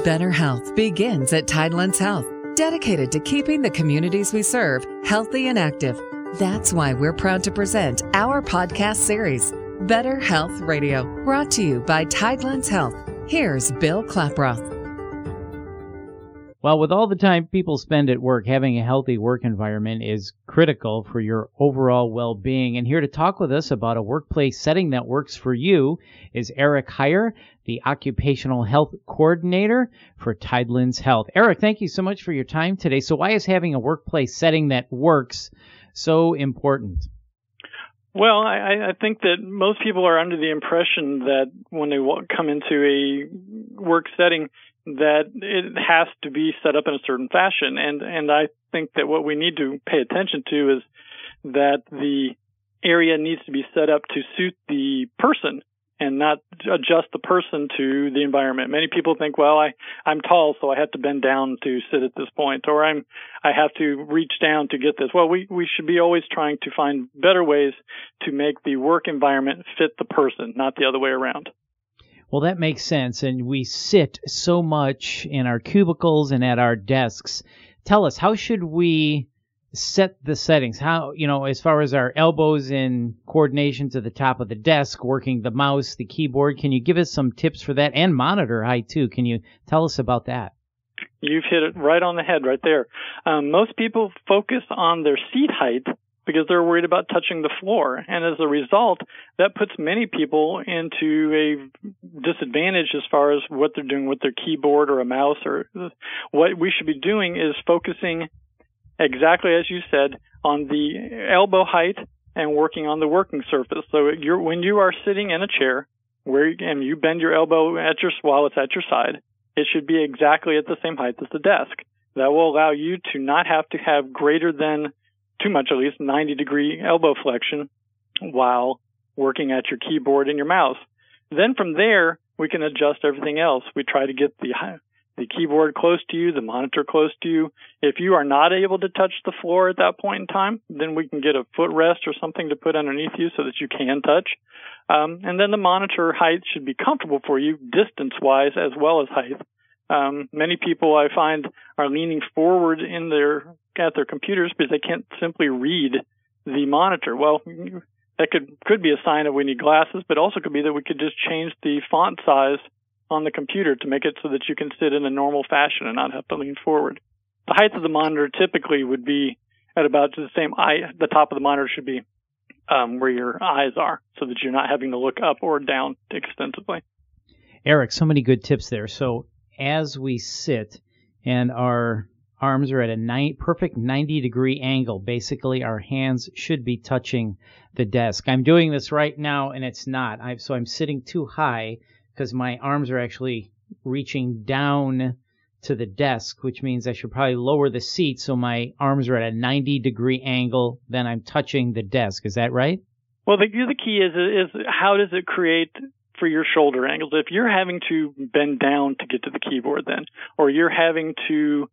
Better health begins at Tidelands Health, dedicated to keeping the communities we serve healthy and active. That's why we're proud to present our podcast series, Better Health Radio, brought to you by Tidelands Health. Here's Bill Klaproth. Well, with all the time people spend at work, having a healthy work environment is critical for your overall well-being. And here to talk with us about a workplace setting that works for you is Eric Heyer, the Occupational Health Coordinator for Tidelands Health. Eric, thank you so much for your time today. So why is having a workplace setting that works so important? Well, I think that most people are under the impression that when they come into a work setting, that it has to be set up in a certain fashion. And I think that what we need to pay attention to is that the area needs to be set up to suit the person and not adjust the person to the environment. Many people think, well, I'm tall, so I have to bend down to sit at this point, or I have to reach down to get this. Well, we should be always trying to find better ways to make the work environment fit the person, not the other way around. Well, that makes sense, and we sit so much in our cubicles and at our desks. Tell us, how should we set the settings? How, as far as our elbows in coordination to the top of the desk, working the mouse, the keyboard, can you give us some tips for that? And monitor height, too. Can you tell us about that? You've hit it right on the head right there. Most people focus on their seat height because they're worried about touching the floor. And as a result, that puts many people into a disadvantage as far as what they're doing with their keyboard or a mouse. Or what we should be doing is focusing exactly as you said on the elbow height and working on the working surface. So when you are sitting in a chair and you bend your elbow while it's at your side, it should be exactly at the same height as the desk. That will allow you to not have to have greater than, too much at least, 90-degree elbow flexion while working at your keyboard and your mouse. Then from there, we can adjust everything else. We try to get the keyboard close to you, the monitor close to you. If you are not able to touch the floor at that point in time, then we can get a footrest or something to put underneath you so that you can touch. And then the monitor height should be comfortable for you, distance-wise as well as height. Many people I find are leaning forward at their computers because they can't simply read the monitor. Well, that could be a sign that we need glasses, but also could be that we could just change the font size on the computer to make it so that you can sit in a normal fashion and not have to lean forward. The height of the monitor typically would be at about the same height. The top of the monitor should be where your eyes are so that you're not having to look up or down extensively. Eric, so many good tips there. So as we sit and our arms are at a perfect 90-degree angle, basically our hands should be touching the desk. I'm doing this right now, and it's not. So I'm sitting too high because my arms are actually reaching down to the desk, which means I should probably lower the seat so my arms are at a 90-degree angle, then I'm touching the desk. Is that right? Well, the key is how does it create for your shoulder angles? If you're having to bend down to get to the keyboard then, or you're having to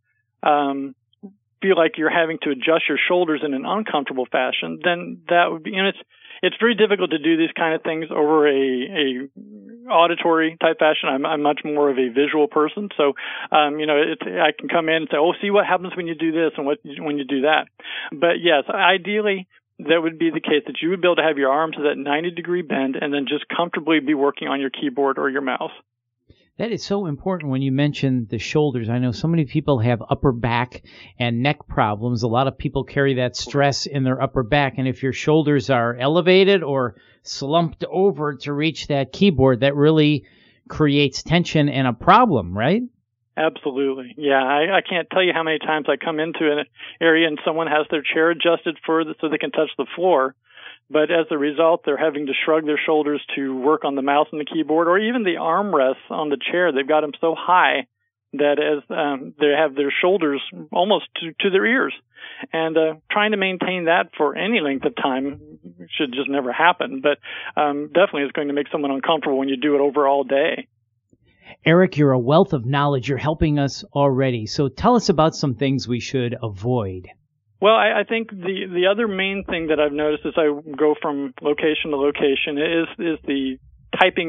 feel like you're having to adjust your shoulders in an uncomfortable fashion, then that would be, and it's very difficult to do these kind of things over a auditory type fashion. I'm much more of a visual person, so I can come in and say, "Oh, see what happens when you do this and when you do that." But yes, ideally, that would be the case that you would be able to have your arms at that 90-degree bend and then just comfortably be working on your keyboard or your mouse. That is so important when you mention the shoulders. I know so many people have upper back and neck problems. A lot of people carry that stress in their upper back. And if your shoulders are elevated or slumped over to reach that keyboard, that really creates tension and a problem, right? Absolutely. Yeah, I can't tell you how many times I come into an area and someone has their chair adjusted so they can touch the floor. But as a result, they're having to shrug their shoulders to work on the mouse and the keyboard, or even the armrests on the chair. They've got them so high that as they have their shoulders almost to their ears. And trying to maintain that for any length of time should just never happen. But definitely it's going to make someone uncomfortable when you do it over all day. Eric, you're a wealth of knowledge. You're helping us already. So tell us about some things we should avoid. Well, I think the other main thing that I've noticed as I go from location to location is the typing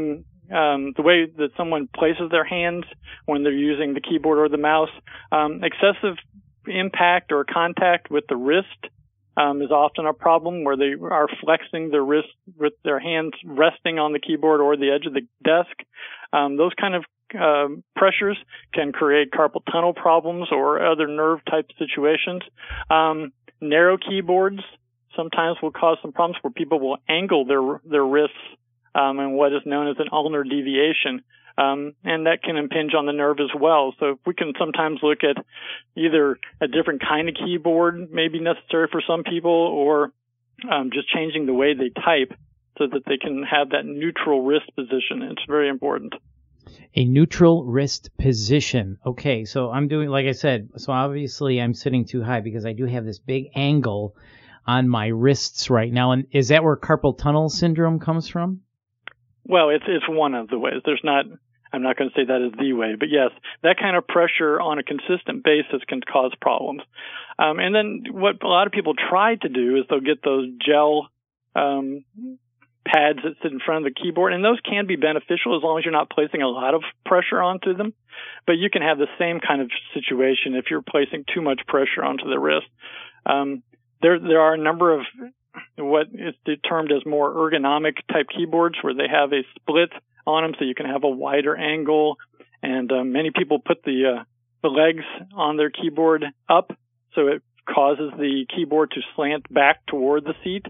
the way that someone places their hands when they're using the keyboard or the mouse. Excessive impact or contact with the wrist is often a problem, where they are flexing their wrist with their hands resting on the keyboard or the edge of the desk. Those kind of pressures can create carpal tunnel problems or other nerve type situations. Narrow keyboards sometimes will cause some problems where people will angle their wrists and what is known as an ulnar deviation. And that can impinge on the nerve as well. So we can sometimes look at either a different kind of keyboard may be necessary for some people, or just changing the way they type so that they can have that neutral wrist position. It's very important. A neutral wrist position. Okay, so I'm doing, like I said, so obviously I'm sitting too high because I do have this big angle on my wrists right now. And is that where carpal tunnel syndrome comes from? Well, it's one of the ways. I'm not going to say that is the way, but yes, that kind of pressure on a consistent basis can cause problems. And then what a lot of people try to do is they'll get those gel pads that sit in front of the keyboard, and those can be beneficial as long as you're not placing a lot of pressure onto them. But you can have the same kind of situation if you're placing too much pressure onto the wrist. There are a number of what is termed as more ergonomic type keyboards where they have a split on them so you can have a wider angle, and many people put the legs on their keyboard up so it causes the keyboard to slant back toward the seat.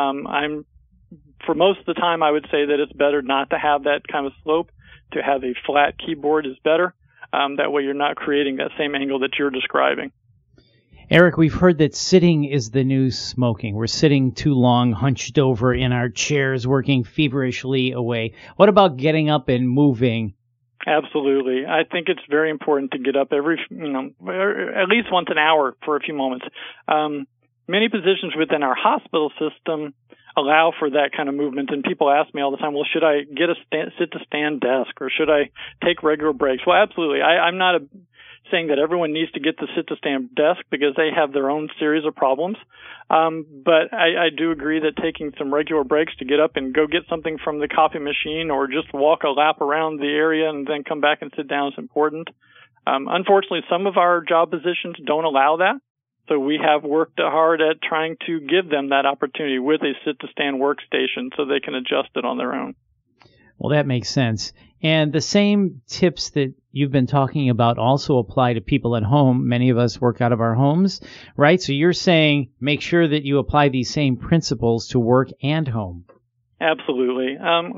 For most of the time, I would say that it's better not to have that kind of slope. To have a flat keyboard is better. That way you're not creating that same angle that you're describing. Eric, we've heard that sitting is the new smoking. We're sitting too long, hunched over in our chairs, working feverishly away. What about getting up and moving? Absolutely. I think it's very important to get up at least once an hour for a few moments. Many positions within our hospital system allow for that kind of movement, and people ask me all the time, well, should I get a sit-to-stand desk, or should I take regular breaks? Well, absolutely. I'm not saying that everyone needs to get the sit-to-stand desk because they have their own series of problems. But I do agree that taking some regular breaks to get up and go get something from the coffee machine or just walk a lap around the area and then come back and sit down is important. Unfortunately, some of our job positions don't allow that. So we have worked hard at trying to give them that opportunity with a sit-to-stand workstation so they can adjust it on their own. Well, that makes sense. And the same tips that you've been talking about also apply to people at home. Many of us work out of our homes, right? So you're saying make sure that you apply these same principles to work and home. Absolutely.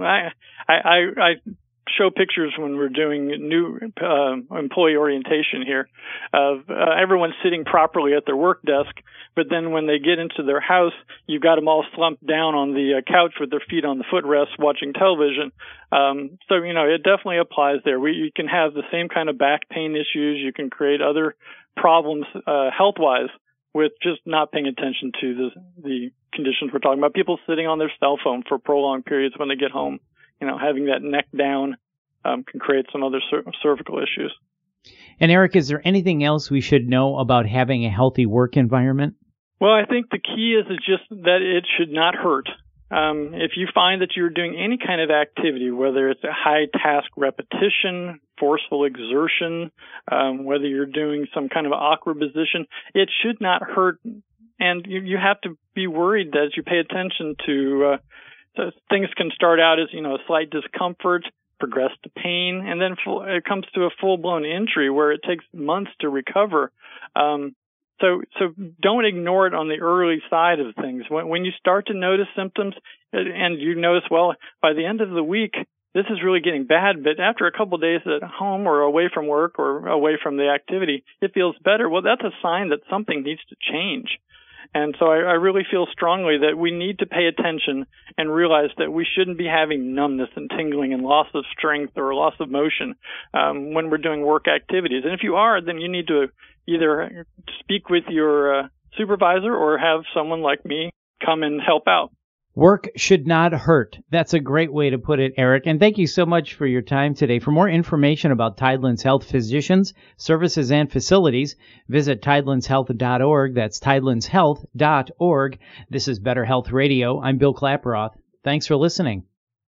I show pictures when we're doing new employee orientation here of everyone sitting properly at their work desk, but then when they get into their house, you've got them all slumped down on the couch with their feet on the footrest watching television. So, it definitely applies there. You can have the same kind of back pain issues. You can create other problems health-wise with just not paying attention to the conditions we're talking about. People sitting on their cell phone for prolonged periods when they get home. Having that neck down can create some other cervical issues. And Eric, is there anything else we should know about having a healthy work environment? Well, I think the key is just that it should not hurt. If you find that you're doing any kind of activity, whether it's a high task repetition, forceful exertion, whether you're doing some kind of awkward position, it should not hurt. And you have to be worried as you pay attention to so things can start out as, a slight discomfort, progress to pain, and then it comes to a full-blown injury where it takes months to recover. So don't ignore it on the early side of things. When you start to notice symptoms and you notice, well, by the end of the week, this is really getting bad, but after a couple of days at home or away from work or away from the activity, it feels better. Well, that's a sign that something needs to change. And so I really feel strongly that we need to pay attention and realize that we shouldn't be having numbness and tingling and loss of strength or loss of motion when we're doing work activities. And if you are, then you need to either speak with your supervisor or have someone like me come and help out. Work should not hurt. That's a great way to put it, Eric. And thank you so much for your time today. For more information about Tidelands Health physicians, services, and facilities, visit tidelandshealth.org. That's tidelandshealth.org. This is Better Health Radio. I'm Bill Klaproth. Thanks for listening.